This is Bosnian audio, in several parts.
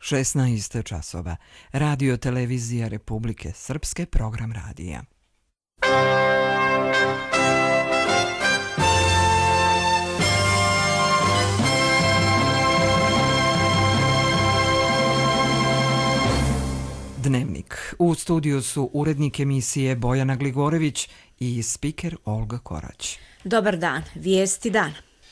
16 časova. Radio Televizija Republike Srpske, program radija. Dnevnik. U studiju su urednik emisije Bojana Gligorević i spiker Olga Korać. Dobar dan, vijesti dana.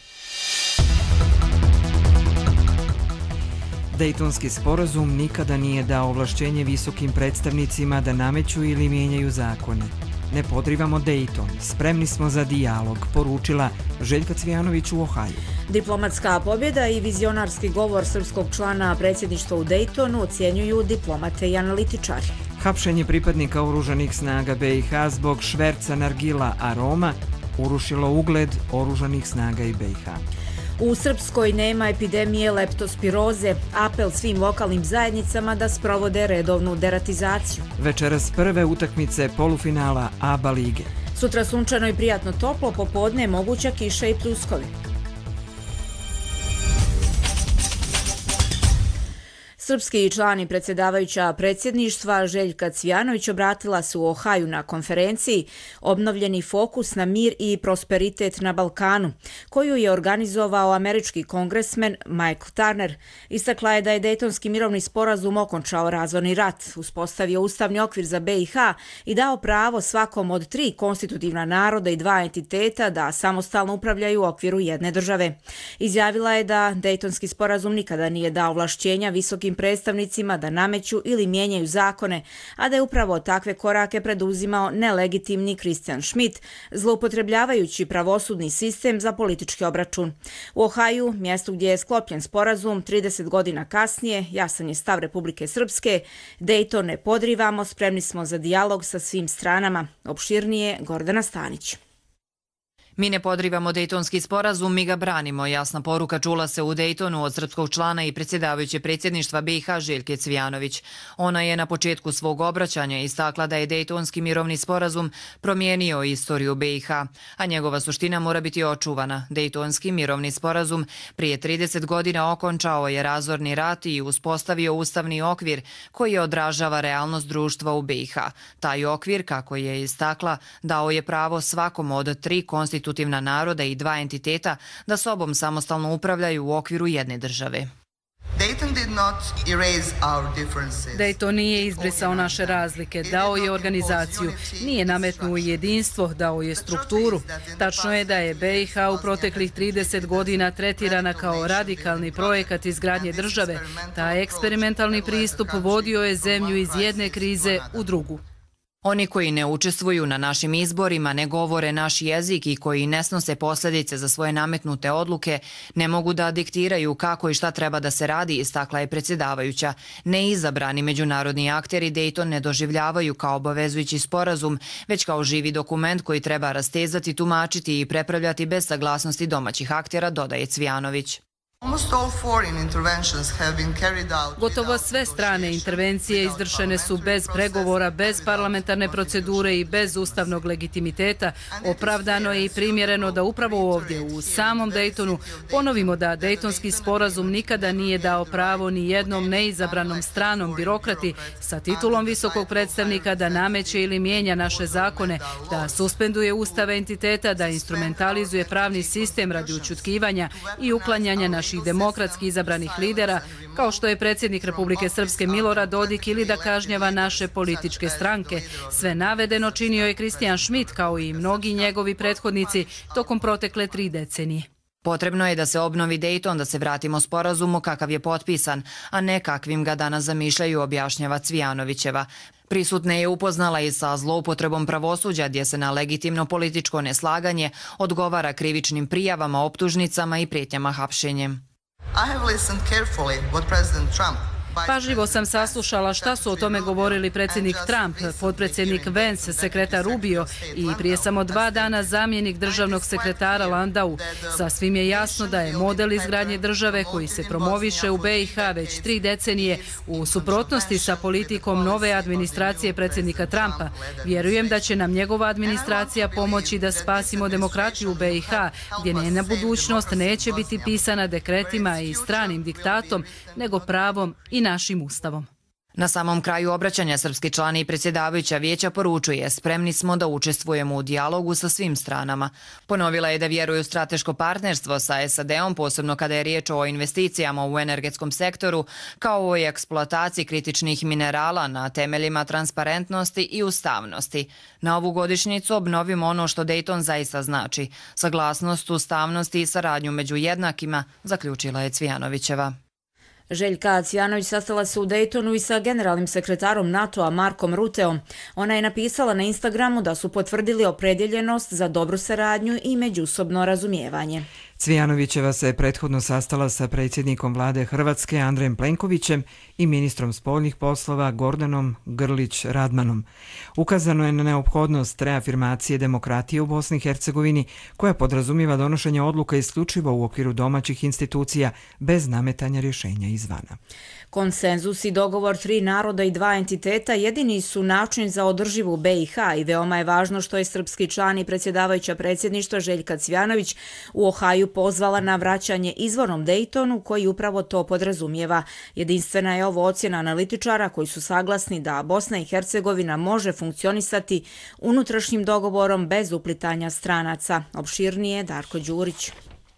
Dejtonski sporazum nikada nije dao ovlašćenje visokim predstavnicima da nameću ili mijenjaju zakone. Ne podrivamo Dejton, spremni smo za dijalog, poručila Željka Cvijanović u Ohaju. Diplomatska pobjeda i vizionarski govor srpskog člana predsjedništva u Dejtonu ocjenjuju diplomate i analitičari. Hapšenje pripadnika oružanih snaga BiH zbog šverca nargila aroma urušilo ugled oružanih snaga i BiH. U Srpskoj nema epidemije leptospiroze, apel svim lokalnim zajednicama da sprovode redovnu deratizaciju. Večeras prve utakmice polufinala ABA lige. Sutra sunčano i prijatno toplo, popodne moguća kiša i pljuskovi. Srpski člani predsjedavajuća predsjedništva Željka Cvijanović obratila se u Ohaju na konferenciji Obnovljeni fokus na mir i prosperitet na Balkanu, koju je organizovao američki kongresmen Michael Turner. Istakla je da je Dejtonski mirovni sporazum okončao razorni rat, uspostavio ustavni okvir za BiH i dao pravo svakom od 3 konstitutivna naroda i 2 entiteta da samostalno upravljaju u okviru jedne države. Izjavila je da Dejtonski sporazum nikada nije dao ovlašćenja visokim predstavnicima da nameću ili mijenjaju zakone, a da je upravo takve korake preduzimao nelegitimni Christian Schmidt, zloupotrebljavajući pravosudni sistem za politički obračun. U Ohaju, mjestu gdje je sklopljen sporazum, 30 godina kasnije, jasan je stav Republike Srpske: Dejton ne podrivamo, spremni smo za dijalog sa svim stranama. Opširnije Gordana Stanić. Mi ne podrivamo Dejtonski sporazum, mi ga branimo. Jasna poruka čula se u Dejtonu od srpskog člana i predsjedavajuće predsjedništva BiH Željke Cvijanović. Ona je na početku svog obraćanja istakla da je Dejtonski mirovni sporazum promijenio istoriju BiH, a njegova suština mora biti očuvana. Dejtonski mirovni sporazum prije 30 godina okončao je razorni rat i uspostavio ustavni okvir koji odražava realnost društva u BiH. Taj okvir, kako je istakla, dao je pravo svakom od 3 konstitutivna naroda i 2 entiteta da sobom samostalno upravljaju u okviru jedne države. Dejton nije izbrisao naše razlike, dao je organizaciju, nije nametnuo jedinstvo, dao je strukturu. Tačno je da je BiH u proteklih 30 godina tretirana kao radikalni projekat izgradnje države. Taj eksperimentalni pristup vodio je zemlju iz jedne krize u drugu. Oni koji ne učestvuju na našim izborima, ne govore naš jezik i koji ne snose posljedice za svoje nametnute odluke, ne mogu da diktiraju kako i šta treba da se radi, istakla je predsjedavajuća. Neizabrani međunarodni akteri Dejton ne doživljavaju kao obavezujući sporazum, već kao živi dokument koji treba rastezati, tumačiti i prepravljati bez saglasnosti domaćih aktera, dodaje Cvijanović. Gotovo sve strane intervencije izvršene su bez pregovora, bez parlamentarne procedure i bez ustavnog legitimiteta. Opravdano je i primjereno da upravo ovdje u samom Dejtonu ponovimo da Dejtonski sporazum nikada nije dao pravo ni jednom neizabranom stranom birokrati sa titulom visokog predstavnika da nameće ili mijenja naše zakone, da suspenduje ustave entiteta, da instrumentalizuje pravni sistem radi ućutkivanja i uklanjanja naših demokratski izabranih lidera, kao što je predsjednik Republike Srpske Milorad Dodik, ili da kažnjava naše političke stranke. Sve navedeno činio je Christian Schmidt, kao i mnogi njegovi prethodnici, tokom protekle 3 decenije. Potrebno je da se obnovi Dejton, da se vratimo sporazumu kakav je potpisan, a ne kakvim ga danas zamišljaju, objašnjava Cvijanovićeva. Prisutne je upoznala i sa zloupotrebom pravosuđa, gdje se na legitimno političko neslaganje odgovara krivičnim prijavama, optužnicama i prijetnjama hapšenjem. Pažljivo sam saslušala šta su o tome govorili predsjednik Trump, potpredsjednik Vance, sekretar Rubio i prije samo 2 dana zamjenik državnog sekretara Landau. Sasvim je jasno da je model izgradnje države koji se promoviše u BiH već 3 decenije u suprotnosti sa politikom nove administracije predsjednika Trumpa. Vjerujem da će nam njegova administracija pomoći da spasimo demokratiju u BiH, gdje njena budućnost neće biti pisana dekretima i stranim diktatom, nego pravom i našim ustavom. Na samom kraju obraćanja srpski član i predsjedavajuća vijeća poručuje: spremni smo da učestvujemo u dijalogu sa svim stranama. Ponovila je da vjeruje u strateško partnerstvo sa SAD-om, posebno kada je riječ o investicijama u energetskom sektoru, kao o eksploataciji kritičnih minerala na temeljima transparentnosti i ustavnosti. Na ovu godišnjicu obnovimo ono što Dayton zaista znači: saglasnost, ustavnost i saradnju među jednakima, zaključila je Cvijanovićeva. Željka Cvijanović sastala se u Daytonu i sa generalnim sekretarom NATO-a Markom Ruteom. Ona je napisala na Instagramu da su potvrdili opredjeljenost za dobru saradnju i međusobno razumijevanje. Cvijanovićeva se prethodno sastala sa predsjednikom vlade Hrvatske Andrejem Plenkovićem i ministrom spoljnih poslova Gordanom Grlić-Radmanom. Ukazano je na neophodnost reafirmacije demokratije u Bosni i Hercegovini, koja podrazumijeva donošenje odluka isključivo u okviru domaćih institucija bez nametanja rješenja izvana. Konsenzus i dogovor 3 naroda i 2 entiteta jedini su način za održivu BiH i veoma je važno što je srpski član i predsjedavajuća predsjedništva Željka Cvijanović u Ohaju pozvala na vraćanje izvornom Daytonu, koji upravo to podrazumijeva. Jedinstvena je ovo ocjena analitičara koji su saglasni da Bosna i Hercegovina može funkcionisati unutrašnjim dogovorom bez uplitanja stranaca. Opširnije Darko Đurić.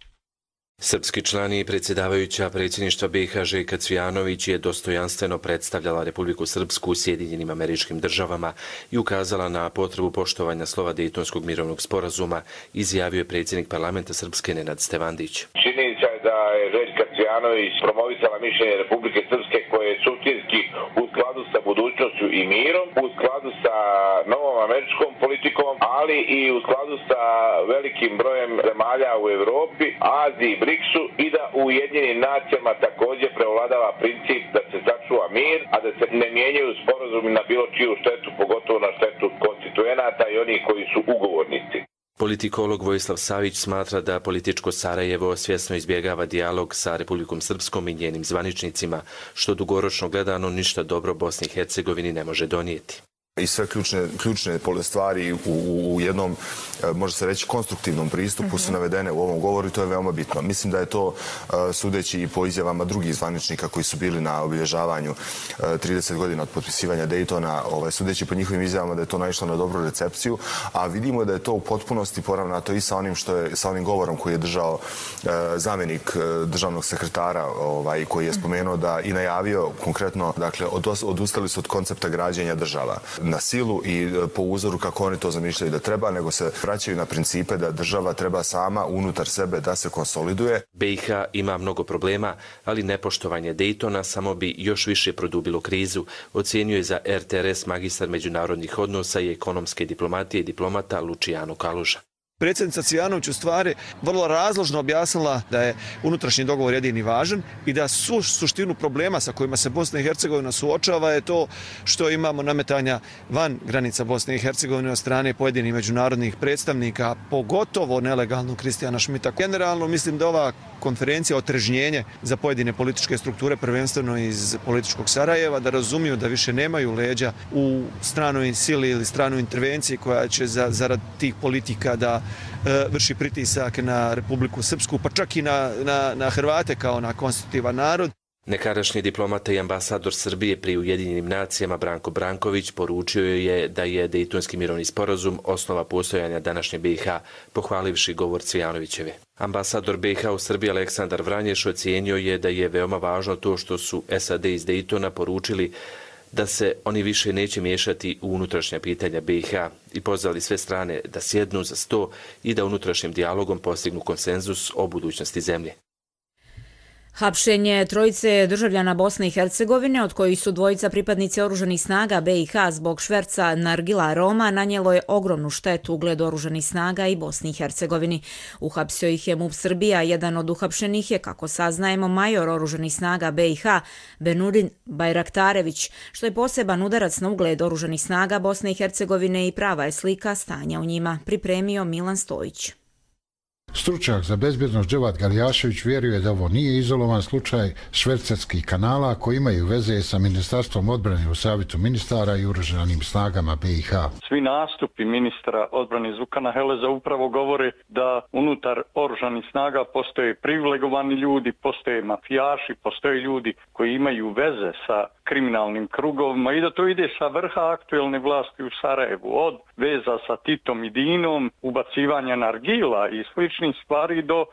Srpski član i predsjedavajuća predsjedništva BiH Željka Cvijanović je dostojanstveno predstavljala Republiku Srpsku u Sjedinjenim Američkim Državama i ukazala na potrebu poštovanja slova Dejtonskog mirovnog sporazuma, izjavio je predsjednik parlamenta Srpske Nenad Stevandić. Činjenica je da je Željka Cvijanović promovisala mišljenje Republike Srpske koje je suštinski u skladu sa budućnošću i mirom, u skladu sa novom američkom politikom, ali i u skladu sa velikim brojem zemalja u Evropi, Aziji, BRICS-u i da u Ujedinjenim nacijama također prevladava princip da se sačuva mir, a da se ne mijenjaju sporazumi na bilo čiju štetu, pogotovo na štetu konstituenata i onih koji su ugovornici. Politikolog Vojislav Savić smatra da političko Sarajevo svjesno izbjegava dijalog sa Republikom Srpskom i njenim zvaničnicima, što dugoročno gledano ništa dobro Bosni i Hercegovini ne može donijeti. I sve ključne stvari u jednom, može se reći, konstruktivnom pristupu su navedene u ovom govoru i to je veoma bitno. Mislim da je to, sudeći i po izjavama drugih zvaničnika koji su bili na obilježavanju 30 godina od potpisivanja Daytona, sudeći po njihovim izjavama da je to naišlo na dobru recepciju, a vidimo da je to u potpunosti poravnato i sa onim govorom koji je držao zamjenik državnog sekretara, koji je spomenuo da i najavio konkretno, dakle, odustali su od koncepta građenja država na silu i po uzoru kako oni to zamišljaju da treba, nego se vraćaju na principe da država treba sama unutar sebe da se konsoliduje. BiH ima mnogo problema, ali nepoštovanje Daytona samo bi još više produbilo krizu, ocjenjuje za RTRS magistar međunarodnih odnosa i ekonomske diplomatije diplomata Luciano Kaluža. Predsjednica Cvijanović u stvari vrlo razložno objasnila da je unutrašnji dogovor jedini važan i da suštinu problema sa kojima se Bosna i Hercegovina suočava je to što imamo nametanja van granica Bosne i Hercegovine od strane pojedinih međunarodnih predstavnika, pogotovo nelegalnog Kristijana Šmita. Generalno mislim da ova konferencija otrežnjenje za pojedine političke strukture, prvenstveno iz političkog Sarajeva, da razumiju da više nemaju leđa u stranoj sili ili stranoj intervenciji koja će zarad tih politika da vrši pritisak na Republiku Srpsku, pa čak i na Hrvate kao na konstitutivan narod. Nekadašnji diplomata i ambasador Srbije pri Ujedinjenim nacijama Branko Branković poručio je da je Dejtonski mirovni sporazum osnova postojanja današnje BiH, pohvalivši govor Cvijanovićeve. Ambasador BiH u Srbiji Aleksandar Vranješ ocijenio je da je veoma važno to što su SAD iz Dejtona poručili da se oni više neće miješati u unutrašnja pitanja BiH i pozvali sve strane da sjednu za sto i da unutrašnjim dijalogom postignu konsenzus o budućnosti zemlje. Hapšenje trojice državljana Bosne i Hercegovine, od kojih su dvojica pripadnici oružanih snaga BiH zbog šverca nargila Roma, nanijelo je ogromnu štetu ugledu oružanih snaga i Bosni i Hercegovini. Uhapsio ih je MUP Srbija, jedan od uhapšenih je, kako saznajemo, major oružanih snaga BiH, Benurin Bajraktarević, što je poseban udarac na ugled oružanih snaga Bosne i Hercegovine i prava je slika stanja u njima, pripremio Milan Stojić. Stručnjak za bezbjednost Dževat Galijašević vjeruje da ovo nije izolovan slučaj švercerskih kanala koji imaju veze sa Ministarstvom odbrane u Savjetu ministara i oružanim snagama BiH. Svi nastupi ministra odbrane Zukana Heleza upravo govore da unutar oružanih snaga postoje privilegovani ljudi, postoje mafijaši, postoje ljudi koji imaju veze sa kriminalnim krugovima i da to ide sa vrha aktuelne vlasti u Sarajevu, od veza sa Titom i Dinom, ubacivanja nargila i sličnih stvari do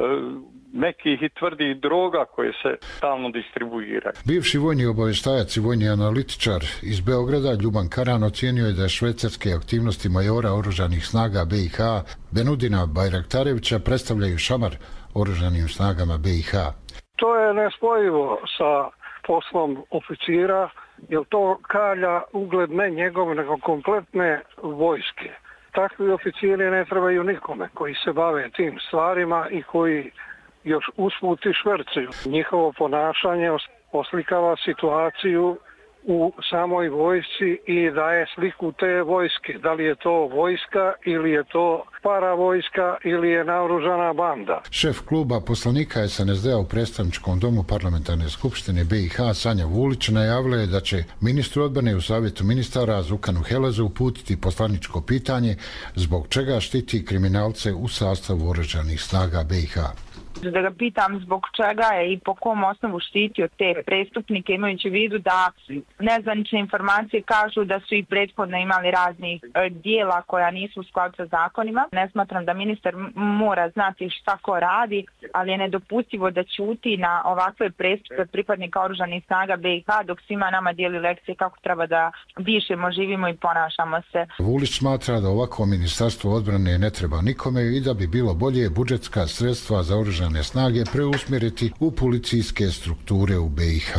nekih i tvrdih droga koje se stalno distribuiraju. Bivši vojni obavještajac i vojni analitičar iz Beograda Ljuban Karan ocijenio je da švercerske aktivnosti majora oružanih snaga BiH Benudina Bajraktarevića predstavljaju šamar oružanim snagama BiH. To je nespojivo sa poslom oficira, jer to kalja ugled ne njegov, nego kompletne vojske. Takvi oficiri ne trebaju nikome koji se bave tim stvarima i koji još usput i švercuju. Njihovo ponašanje oslikava situaciju u samoj vojsci i daje sliku te vojske. Da li je to vojska ili je to paravojska ili je naoružana banda. Šef kluba poslanika SNSD-a u predstavničkom domu parlamentarne skupštine BiH Sanja Vulić najavila je da će ministru odbrane u Savjetu ministara Zukanu Helezu uputiti poslaničko pitanje zbog čega štiti kriminalce u sastavu oružanih snaga BiH. Da ga pitam zbog čega je i po kom osnovu štitio te prestupnike, imajući u vidu da nezvanične informacije kažu da su i prethodno imali raznih dijela koja nisu u skladu sa zakonima. Ne smatram da ministar mora znati šta ko radi, ali je nedopustivo da ćuti na ovakve prestupe pripadnika oružanih snaga BiH dok svima nama dijeli lekcije kako treba da dišemo, živimo i ponašamo se. Vulić smatra da ovako ministarstvo odbrane ne treba nikome i da bi bilo bolje budžetska sredstva za oružane snage preusmjeriti u policijske strukture u BiH.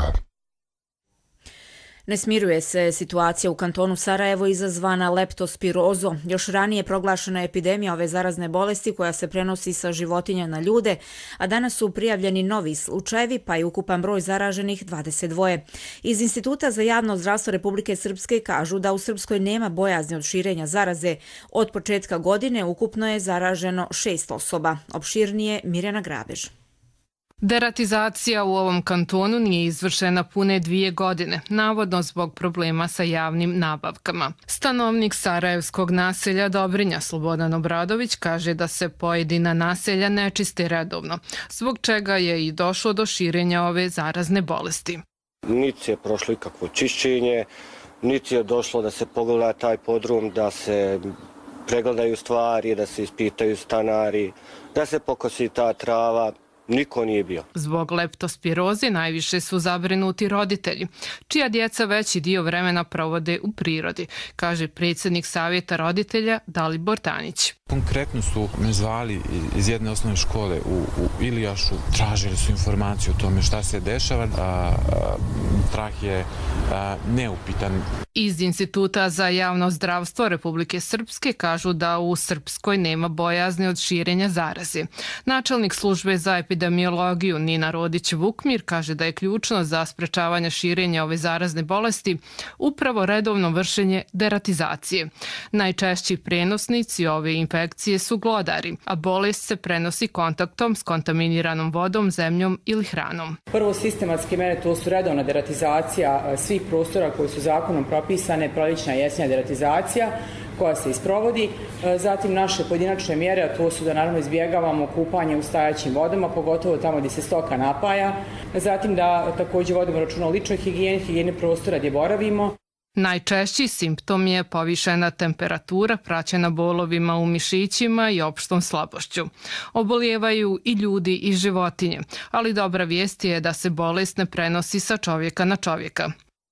Ne smiruje se situacija u kantonu Sarajevo izazvana leptospirozom. Još ranije proglašena epidemija ove zarazne bolesti koja se prenosi sa životinja na ljude, a danas su prijavljeni novi slučajevi pa je ukupan broj zaraženih 22. Iz Instituta za javno zdravstvo Republike Srpske kažu da u Srpskoj nema bojazni od širenja zaraze. Od početka godine ukupno je zaraženo 6 osoba. Opširnije Mirjana Grabež. Deratizacija u ovom kantonu nije izvršena pune 2 godine, navodno zbog problema sa javnim nabavkama. Stanovnik sarajevskog naselja Dobrinja Slobodan Obradović kaže da se pojedina naselja ne čiste redovno, zbog čega je i došlo do širenja ove zarazne bolesti. Niti je prošlo ikakvo čišćenje, niti je došlo da se pogleda taj podrum, da se pregledaju stvari, da se ispitaju stanari, da se pokosi ta trava. Niko nije bio. Zbog leptospiroze najviše su zabrinuti roditelji, čija djeca veći dio vremena provode u prirodi, kaže predsjednik savjeta roditelja Dalibor Tanić. Konkretno su me zvali iz jedne osnovne škole u Ilijašu, tražili su informaciju o tome šta se dešava, strah je neupitan. Iz Instituta za javno zdravstvo Republike Srpske kažu da u Srpskoj nema bojazni od širenja zaraze. Načelnik službe za epidemiologiju Nina Rodić-Vukmir kaže da je ključno za sprečavanje širenja ove zarazne bolesti upravo redovno vršenje deratizacije. Najčešći prenosnici ove infekcije su glodari, a bolest se prenosi kontaktom s kontaminiranom vodom, zemljom ili hranom. Prvo sistematske mere to su redovna deratizacija svih prostora koji su zakonom propisane, prolična i jesenja deratizacija koja se isprovodi. Zatim naše pojedinačne mjere, a to su da naravno izbjegavamo kupanje u stajaćim vodama, pogotovo tamo gdje se stoka napaja. Zatim da također vodimo računa o ličnoj higijeni prostora gdje boravimo. Najčešći simptom je povišena temperatura praćena bolovima u mišićima i opštom slabošću. Obolijevaju i ljudi i životinje, ali dobra vijest je da se bolest ne prenosi sa čovjeka na čovjeka.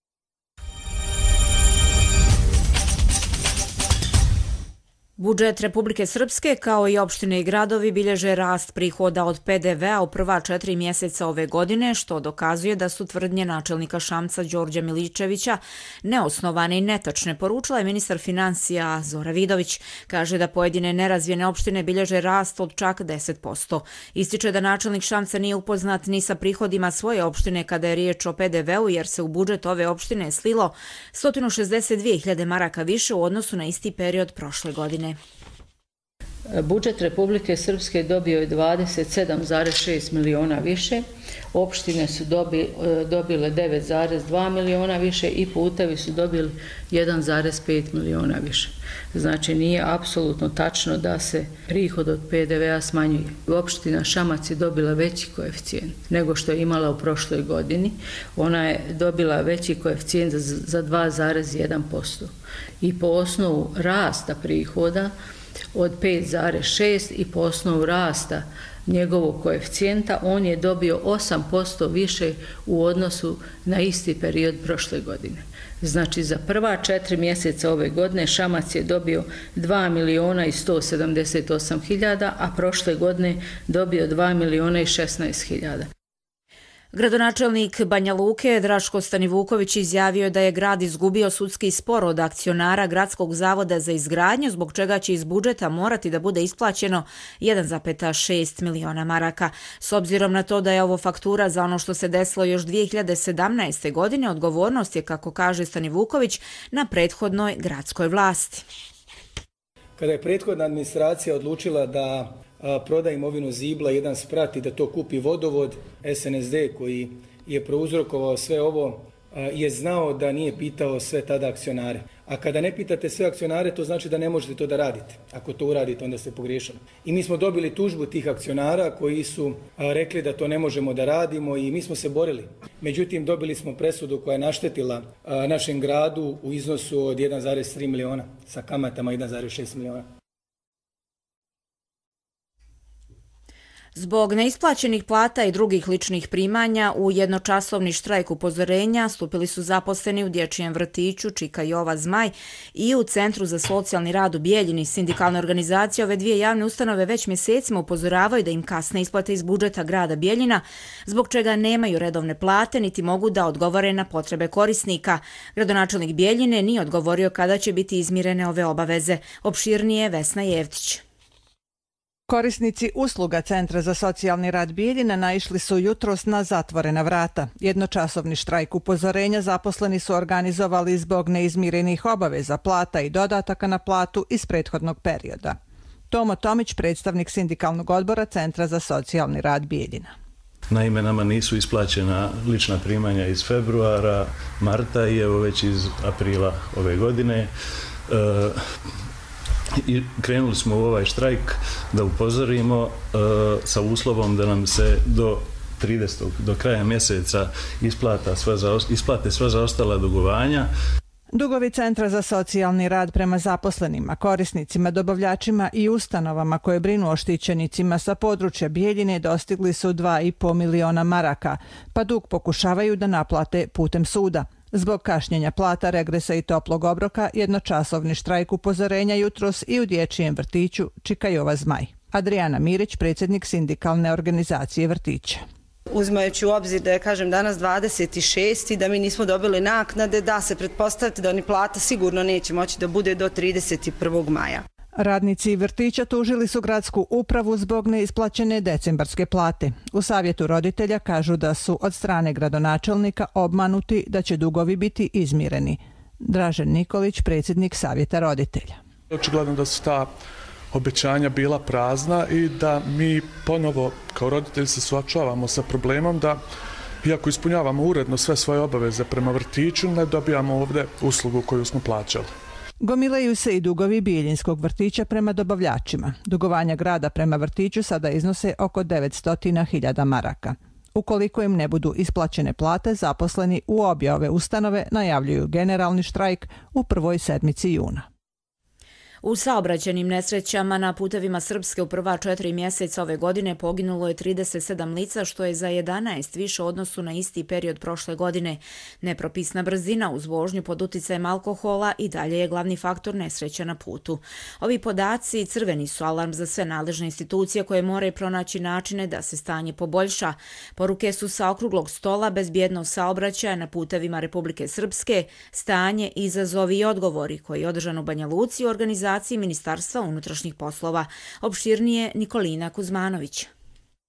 Budžet Republike Srpske kao i opštine i gradovi bilježe rast prihoda od PDV-a u prva 4 mjeseca ove godine, što dokazuje da su tvrdnje načelnika Šamca Đorđa Miličevića neosnovane i netačne, poručila je ministar financija Zora Vidović. Kaže da pojedine nerazvijene opštine bilježe rast od čak 10%. Ističe da načelnik Šamca nije upoznat ni sa prihodima svoje opštine kada je riječ o PDV-u, jer se u budžet ove opštine slilo 162.000 maraka više u odnosu na isti period prošle godine. Budžet Republike Srpske dobio je 27,6 miliona više, opštine su dobile 9,2 miliona više i putevi su dobili 1,5 miliona više. Znači nije apsolutno tačno da se prihod od PDV-a smanjuje. Opština Šamac je dobila veći koeficijent nego što je imala u prošloj godini. Ona je dobila veći koeficijent za 2,1%. I po osnovu rasta prihoda od 5,6 i po osnovu rasta njegovog koeficijenta on je dobio 8% više u odnosu na isti period prošle godine. Znači za prva 4 mjeseca ove godine Šamac je dobio 2 miliona i 178 hiljada, a prošle godine dobio 2 miliona i 16 hiljada. Gradonačelnik Banja Luke Draško Stanivuković izjavio da je grad izgubio sudski spor od akcionara Gradskog zavoda za izgradnju, zbog čega će iz budžeta morati da bude isplaćeno 1,6 miliona maraka. S obzirom na to da je ovo faktura za ono što se desilo još 2017. godine, odgovornost je, kako kaže Stanivuković, na prethodnoj gradskoj vlasti. Kada je prethodna administracija odlučila da proda imovinu Zibla, jedan sprat i da to kupi vodovod, SNSD koji je prouzrokovao sve ovo je znao da nije pitao sve tada akcionare. A kada ne pitate sve akcionare, to znači da ne možete to da radite. Ako to uradite, onda ste pogriješili. I mi smo dobili tužbu tih akcionara koji su rekli da to ne možemo da radimo i mi smo se borili. Međutim, dobili smo presudu koja je naštetila našem gradu u iznosu od 1,3 miliona sa kamatama 1,6 miliona. Zbog neisplaćenih plata i drugih ličnih primanja u jednočasovni štrajk upozorenja stupili su zaposleni u dječjem vrtiću Čika Jova Zmaj i u Centru za socijalni rad u Bijeljini. Sindikalne organizacije ove dvije javne ustanove već mjesecima upozoravaju da im kasne isplate iz budžeta grada Bijeljina, zbog čega nemaju redovne plate niti mogu da odgovore na potrebe korisnika. Gradonačelnik Bijeljine nije odgovorio kada će biti izmirene ove obaveze. Opširnije Vesna Jevtić. Korisnici usluga Centra za socijalni rad Bijeljina naišli su jutros na zatvorena vrata. Jednočasovni štrajk upozorenja zaposleni su organizovali zbog neizmirenih obaveza plata i dodataka na platu iz prethodnog perioda. Tomo Tomić, predstavnik sindikalnog odbora Centra za socijalni rad Bijeljina. Naime, nama nisu isplaćena lična primanja iz februara, marta i evo već iz aprila ove godine. I krenuli smo u ovaj štrajk da upozorimo sa uslovom da nam se do kraja mjeseca isplate sva zaostala dugovanja. Dugovi Centra za socijalni rad prema zaposlenima, korisnicima, dobavljačima i ustanovama koje brinu o štićenicima sa područja Bijeljine dostigli su 2,5 miliona maraka, pa dug pokušavaju da naplate putem suda. Zbog kašnjenja plata, regresa i toplog obroka, jednočasovni štrajk upozorenja jutros i u dječjem vrtiću Čika Jova Zmaj. Adriana Mirić, predsjednik sindikalne organizacije vrtića. Uzimajući u obzir da je, danas 26. i da mi nismo dobili naknade, da se pretpostaviti da ni plata sigurno neće moći da bude do 31. maja. Radnici vrtića tužili su gradsku upravu zbog neisplaćene decembarske plate. U savjetu roditelja kažu da su od strane gradonačelnika obmanuti da će dugovi biti izmireni. Dražen Nikolić, predsjednik savjeta roditelja. Očigledno da su ta obećanja bila prazna i da mi ponovo kao roditelji se suočavamo sa problemom da, iako ispunjavamo uredno sve svoje obaveze prema vrtiću, ne dobijamo ovdje uslugu koju smo plaćali. Gomilaju se i dugovi Bijeljinskog vrtića prema dobavljačima. Dugovanja grada prema vrtiću sada iznose oko 900.000 maraka. Ukoliko im ne budu isplaćene plate, zaposleni u obje ove ustanove najavljuju generalni štrajk u prvoj sedmici juna. U saobraćajnim nesrećama na putevima Srpske u prva 4 mjeseca ove godine poginulo je 37 lica, što je za 11 više u odnosu na isti period prošle godine. Nepropisna brzina uz vožnju pod uticajem alkohola i dalje je glavni faktor nesreća na putu. Ovi podaci crveni su alarm za sve nadležne institucije koje moraju pronaći načine da se stanje poboljša. Poruke su sa okruglog stola bezbjednog saobraćaja na putevima Republike Srpske, stanje, izazovi i odgovori koji je održan u Banja Luci u organizaciji Ministarstva unutrašnjih poslova. Opširnije Nikolina Kuzmanović.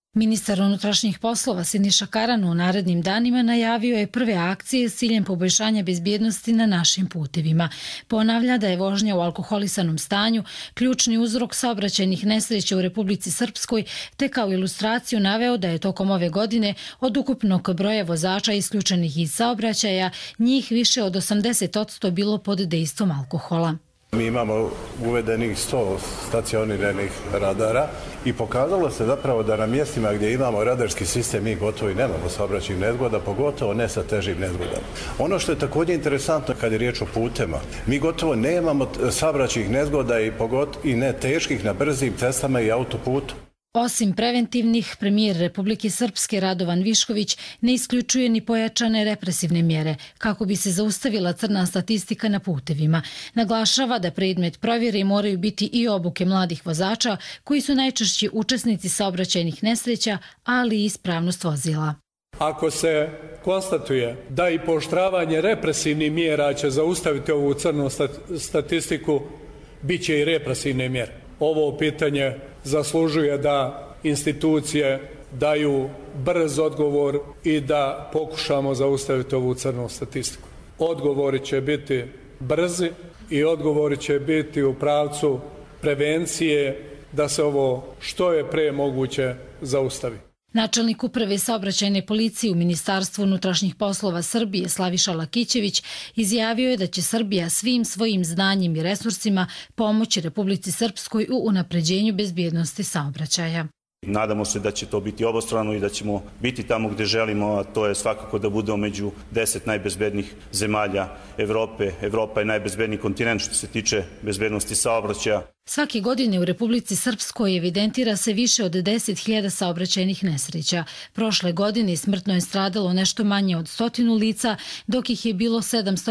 Ministar unutrašnjih poslova Siniša Karan u narednim danima najavio je prve akcije s ciljem poboljšanja bezbjednosti na našim putevima. Ponavlja da je vožnja u alkoholisanom stanju ključni uzrok saobraćajnih nesreća u Republici Srpskoj, te kao ilustraciju naveo da je tokom ove godine od ukupnog broja vozača isključenih iz saobraćaja njih više od 80% bilo pod dejstvom alkohola. Mi imamo uvedenih 100 stacioniranih radara i pokazalo se zapravo da na mjestima gdje imamo radarski sistem mi gotovo i nemamo saobraćajnih nezgoda, pogotovo ne sa težim nezgodama. Ono što je također interesantno kad je riječ o putema, mi gotovo nemamo saobraćajnih nezgoda i ne teških na brzim cestama i autoputu. Osim preventivnih, premijer Republike Srpske Radovan Višković ne isključuje ni pojačane represivne mjere kako bi se zaustavila crna statistika na putevima. Naglašava da predmet provjere moraju biti i obuke mladih vozača koji su najčešći učesnici saobraćajnih nesreća, ali i ispravnost vozila. Ako se konstatuje da i pooštravanje represivnih mjera će zaustaviti ovu crnu statistiku, bit će i represivne mjere. Ovo pitanje zaslužuje da institucije daju brz odgovor i da pokušamo zaustaviti ovu crnu statistiku. Odgovori će biti brzi i odgovori će biti u pravcu prevencije da se ovo što je pre moguće zaustavi. Načelnik uprave saobraćajne policije u Ministarstvu unutrašnjih poslova Srbije Slaviša Lakićević izjavio je da će Srbija svim svojim znanjem i resursima pomoći Republici Srpskoj u unapređenju bezbjednosti saobraćaja. Nadamo se da će to biti obostrano i da ćemo biti tamo gdje želimo, a to je svakako da budemo među 10 najbezbednijih zemalja Evrope. Evropa je najbezbedniji kontinent što se tiče bezbednosti saobraćaja. Svake godine u Republici Srpskoj evidentira se više od 10.000 saobraćajnih nesreća. Prošle godine smrtno je stradalo nešto manje od 100 lica, dok ih je bilo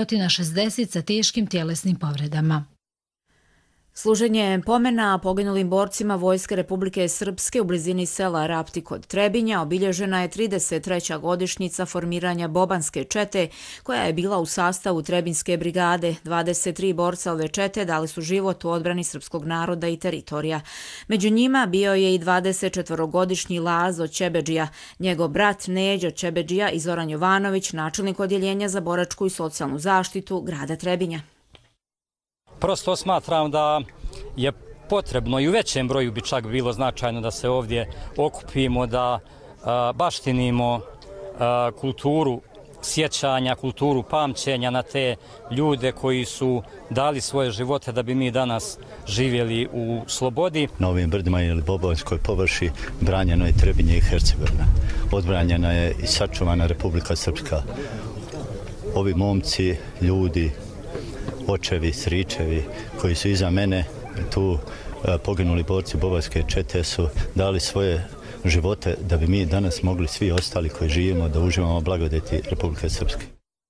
760 sa teškim tjelesnim povredama. Služenje pomena poginulim borcima Vojske Republike Srpske u blizini sela Rapti kod Trebinja obilježena je 33. godišnjica formiranja Bobanske čete, koja je bila u sastavu Trebinjske brigade. 23 borca ove čete dali su život u odbrani srpskog naroda i teritorija. Među njima bio je i 24-godišnji Lazo Čebedžija, njegov brat Neđo Čebedžija i Zoran Jovanović, načelnik odjeljenja za boračku i socijalnu zaštitu grada Trebinja. Prosto smatram da je potrebno i u većem broju bi čak bilo značajno da se ovdje okupimo, da baštinimo kulturu sjećanja, kulturu pamćenja na te ljude koji su dali svoje živote da bi mi danas živjeli u slobodi. Na ovim brdima ili Bobanskoj površi branjeno je Trebinje i Hercegovina. Odbranjena je i sačuvana Republika Srpska. Ovi momci, ljudi, očevi, stričevi koji su iza mene, tu poginuli borci Bobanske čete su dali svoje živote da bi mi danas mogli svi ostali koji živimo da uživamo blagodeti Republike Srpske.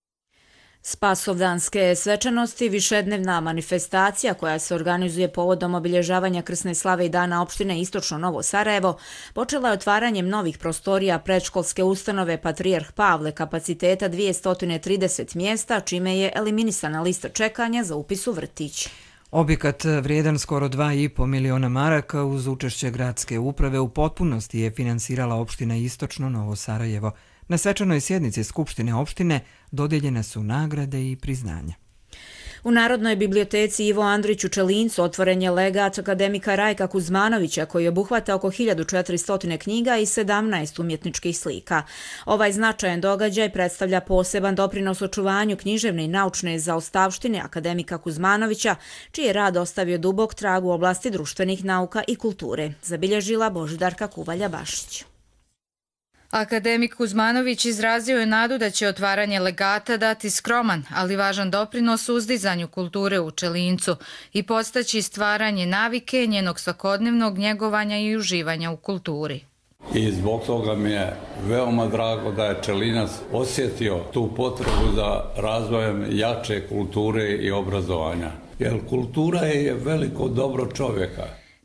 Spasovdanske svečanosti, višednevna manifestacija koja se organizuje povodom obilježavanja krsne slave i dana opštine Istočno Novo Sarajevo, počela je otvaranjem novih prostorija predškolske ustanove Patrijarh Pavle kapaciteta 230 mjesta, čime je eliminisana lista čekanja za upis u vrtić. Objekat vrijedan skoro 2,5 miliona maraka uz učešće gradske uprave u potpunosti je finansirala opština Istočno Novo Sarajevo. Na svečanoj sjednici Skupštine opštine dodijeljene su nagrade i priznanja. U Narodnoj biblioteci Ivo Andrić u Čelincu otvoren je legat akademika Rajka Kuzmanovića koji obuhvata oko 1400 knjiga i 17 umjetničkih slika. Ovaj značajan događaj predstavlja poseban doprinos očuvanju književne i naučne zaostavštine akademika Kuzmanovića, čiji je rad ostavio dubok trag u oblasti društvenih nauka i kulture, zabilježila Božidarka Kuvalja-Bašić. Akademik Kuzmanović izrazio je nadu da će otvaranje legata dati skroman, ali važan doprinos uzdizanju kulture u Čelincu i postaći stvaranje navike njenog svakodnevnog njegovanja i uživanja u kulturi. I zbog toga mi je veoma drago da je Čelinac osjetio tu potrebu za razvojem jače kulture i obrazovanja. Jer kultura je veliko dobro čovjeka.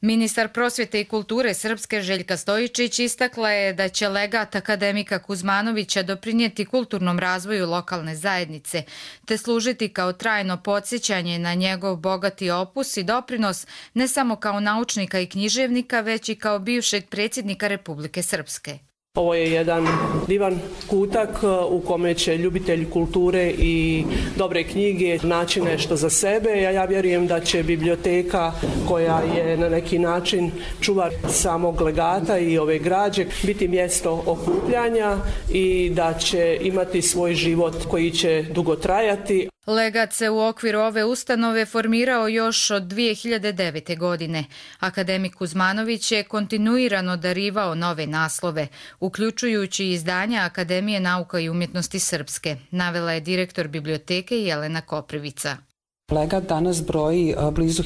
Ministar prosvjete i kulture Srpske Željka Stojičić istakla je da će legat akademika Kuzmanovića doprinijeti kulturnom razvoju lokalne zajednice, te služiti kao trajno podsjećanje na njegov bogati opus i doprinos ne samo kao naučnika i književnika, već i kao bivšeg predsjednika Republike Srpske. Ovo je jedan divan kutak u kome će ljubitelji kulture i dobre knjige naći nešto za sebe. Ja vjerujem da će biblioteka, koja je na neki način čuvar samog legata i ove građe, biti mjesto okupljanja i da će imati svoj život koji će dugo trajati. Legat se u okviru ove ustanove formirao još od 2009. godine. Akademik Kuzmanović je kontinuirano darivao nove naslove, uključujući izdanja Akademije nauka i umjetnosti Srpske, navela je direktor biblioteke Jelena Koprivica. Legat danas broji blizu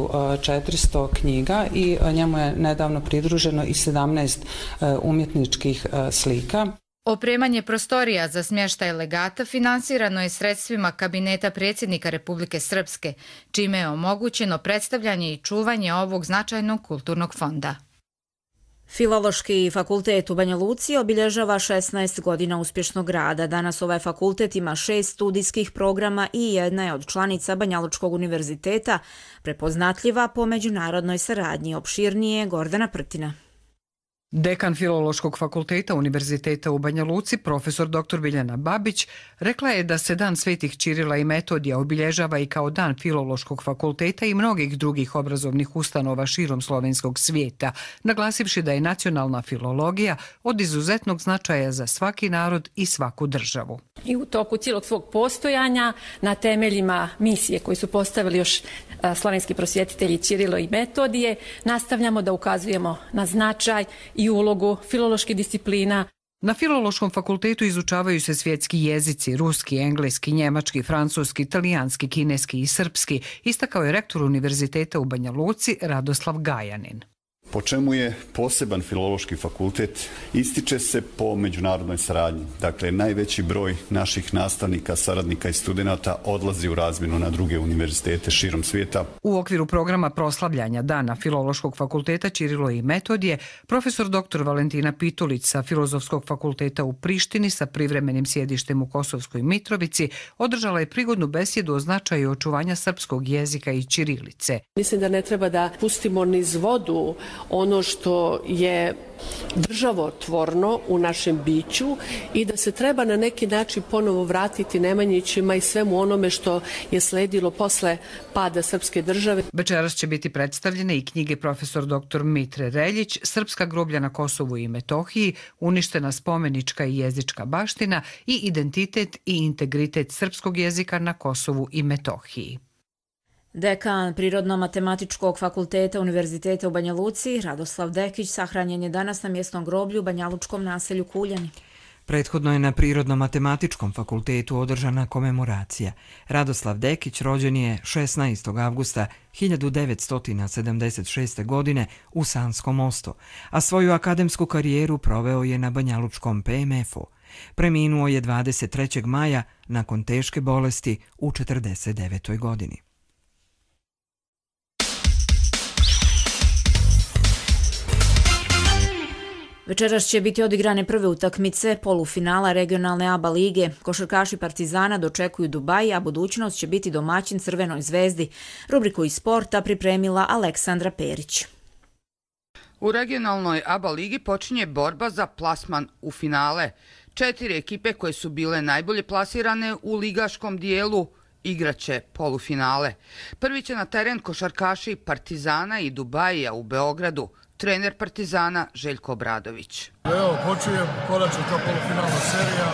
1400 knjiga i njemu je nedavno pridruženo i 17 umjetničkih slika. Opremanje prostorija za smještaj legata finansirano je sredstvima Kabineta predsjednika Republike Srpske, čime je omogućeno predstavljanje i čuvanje ovog značajnog kulturnog fonda. Filološki fakultet u Banja Luci obilježava 16 godina uspješnog rada. Danas ovaj fakultet ima 6 studijskih programa i jedna je od članica Banjalučkog univerziteta, prepoznatljiva po međunarodnoj saradnji. Opširnije Gordana Prtina. Dekan Filološkog fakulteta Univerziteta u Banja Luci, profesor dr. Biljana Babić, rekla je da se Dan Svetih Ćirila i Metodija obilježava i kao Dan Filološkog fakulteta i mnogih drugih obrazovnih ustanova širom slovenskog svijeta, naglasivši da je nacionalna filologija od izuzetnog značaja za svaki narod i svaku državu. I u toku cijelog svog postojanja na temeljima misije koju su postavili još slovenski prosvjetitelji Ćirilo i Metodije, nastavljamo da ukazujemo na značaj i ulogu filoloških disciplina. Na Filološkom fakultetu izučavaju se svjetski jezici, ruski, engleski, njemački, francuski, italijanski, kineski i srpski, istakao je rektor Univerziteta u Banja Luci Radoslav Gajanin. Po čemu je poseban Filološki fakultet? Ističe se po međunarodnoj saradnji. Dakle, najveći broj naših nastavnika, saradnika i studenata odlazi u razmjenu na druge univerzitete širom svijeta. U okviru programa proslavljanja Dana Filološkog fakulteta Ćirilo i Metodije, profesor dr. Valentina Pitulić sa Filozofskog fakulteta u Prištini sa privremenim sjedištem u Kosovskoj Mitrovici održala je prigodnu besjedu o značaju očuvanja srpskog jezika i ćirilice. Mislim da ne treba da pustimo niz vodu ono što je državotvorno u našem biću i da se treba na neki način ponovo vratiti Nemanjićima i svemu onome što je sledilo posle pada srpske države. Večeras će biti predstavljene i knjige profesor dr. Mitre Reljić, Srpska groblja na Kosovu i Metohiji, uništena spomenička i jezička baština i identitet i integritet srpskog jezika na Kosovu i Metohiji. Dekan Prirodno-matematičkog fakulteta Univerziteta u Banja Luci, Radoslav Dekić, sahranjen je danas na mjesnom groblju u banjalučkom naselju Kuljani. Prethodno je na Prirodno-matematičkom fakultetu održana komemoracija. Radoslav Dekić rođen je 16. avgusta 1976. godine u Sanskom Mostu, a svoju akademsku karijeru proveo je na banjalučkom PMF-u. Preminuo je 23. maja nakon teške bolesti u 49. godini. Večeras će biti odigrane prve utakmice polufinala regionalne ABA lige. Košarkaši Partizana dočekuju Dubaj, a budućnost će biti domaćin Crvenoj zvezdi. Rubriku iz sporta pripremila Aleksandra Perić. U regionalnoj ABA ligi počinje borba za plasman u finale. 4 ekipe koje su bile najbolje plasirane u ligaškom dijelu igraće polufinale. Prvi će na teren košarkaši Partizana i Dubaija u Beogradu. Trener Partizana Željko Obradović. Evo, počujem konačno ta polufinalna serija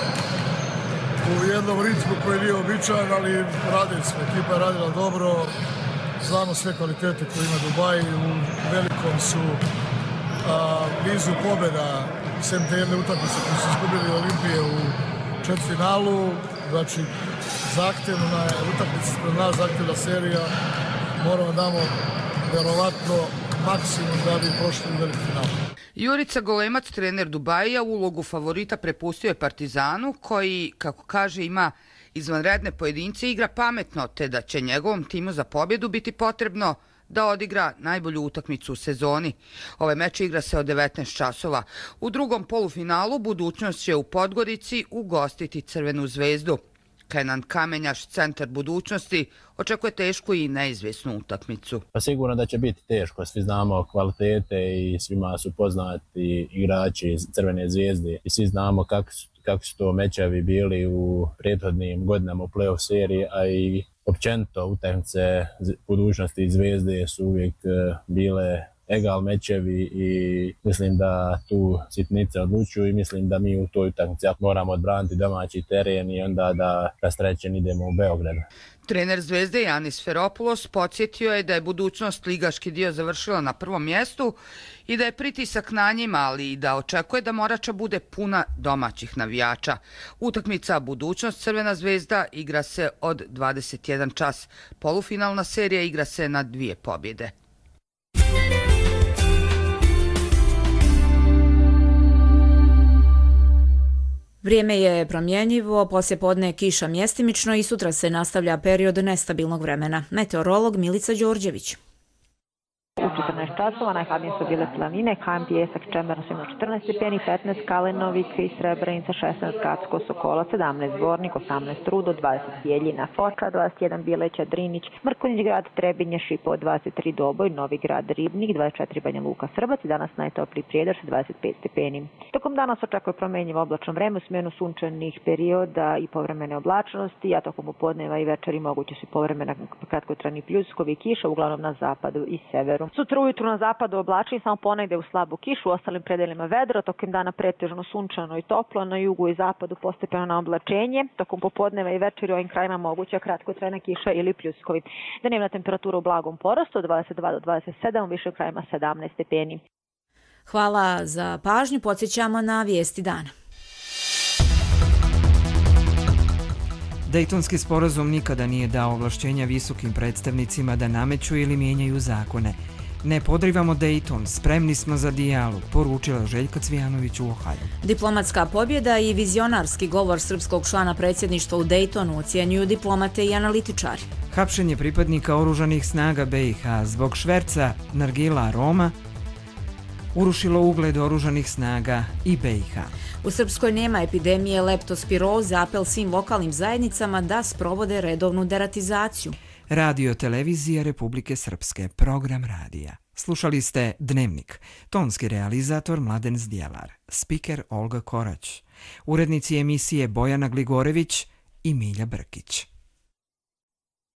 u jednom ritmu koji nije običajan, ali radili smo. Ekipa je radila dobro, znamo sve kvalitete koje ima Dubaj, u velikom su nizu pobjeda, sem te jedne utakmice koje su izgubili Olimpije u četvrtfinalu, znači zahtjevna je utakmica pred nas, zahtjevna serija, moramo damo verovatno maksimum da bi prošli u veliki final. Jurica Golemac, trener Dubaija, ulogu favorita prepustio je Partizanu, koji, kako kaže, ima izvanredne pojedince i igra pametno, te da će njegovom timu za pobjedu biti potrebno da odigra najbolju utakmicu u sezoni. Ovaj meč igra se od 19 časova. U drugom polufinalu Budućnost će u Podgorici ugostiti Crvenu zvezdu. Kenan Kamenjaš, centar Budućnosti, očekuje tešku i neizvjesnu utakmicu. Pa sigurno da će biti teško, svi znamo kvalitete i svima su poznati igrači Crvene zvijezde i svi znamo kako su to mečevi bili u prethodnim godinama u play-off seriji, a i općenito utakmice Budućnosti i Zvijezde su uvijek bile egal mečevi i mislim da tu sitnice odlučuju i mislim da mi u toj utakmici moramo odbraniti domaći teren i onda da rasterećeni idemo u Beograd. Trener Zvezde Janis Feropoulos podsjetio je da je Budućnost ligaški dio završila na prvom mjestu i da je pritisak na njima, ali i da očekuje da Morača bude puna domaćih navijača. Utakmica Budućnost Crvena zvezda igra se od 21 čas. Polufinalna serija igra se na 2 pobjede. Vrijeme je promjenjivo, poslijepodne kiša mjestimično i sutra se nastavlja period nestabilnog vremena. Meteorolog Milica Đorđević. U 14 časova najhladnije su bile planine, Kajem, Pijesak, Čemerno su imali 14 stepeni, 15 Kalenović i Srebrenica, 16 Gacko, Sokola, 17 Zvornik, 18 Rudo, 20 Bijeljina, Foča, 21 Bileća, Drinić, Mrkonjić grad, Trebinje, Šipo, 23 Doboj, Novi grad, Ribnik, 24 Banja Luka, Srbac i danas najtopliji Prijedor sa 25 stepeni. Tokom dana se očekuje promjenjivo oblačno vreme u smjenu sunčanih perioda i povremene oblačnosti, a tokom popodneva i večeri moguće su povremena kratkotrajni pljuskovi i kiša, uglavnom na zapadu i severu. Sutra ujutru na zapadu oblačni, samo ponegde u slabu kišu, u ostalim predelima vedro, tokom dana pretežno sunčano i toplo, na jugu i zapadu postepeno na oblačenje, tokom popodneva i večeri u ovim krajima moguća kratkotrajna kiša ili pljuskovi. Dnevna temperatura u blagom porastu od 22 do 27, u višim krajima 17 stepeni. Hvala za pažnju, podsjećamo na vijesti dana. Dejtonski sporazum nikada nije dao ovlašćenja visokim predstavnicima da nameću ili mijenjaju zakone. Ne podrivamo Dejton, spremni smo za dijalog, poručila Željka Cvijanović u Ohaju. Diplomatska pobjeda i vizionarski govor srpskog člana predsjedništva u Dejtonu ocjenjuju diplomate i analitičari. Hapšenje pripadnika oružanih snaga BiH zbog šverca nargila aroma urušilo ugled oružanih snaga i BiH. U Srpskoj nema epidemije leptospiroze, apel svim lokalnim zajednicama da sprovode redovnu deratizaciju. Radio Televizija Republike Srpske, program radija. Slušali ste Dnevnik, tonski realizator Mladen Zdjelar, spiker Olga Korać, urednici emisije Bojana Gligorević i Milja Brkić.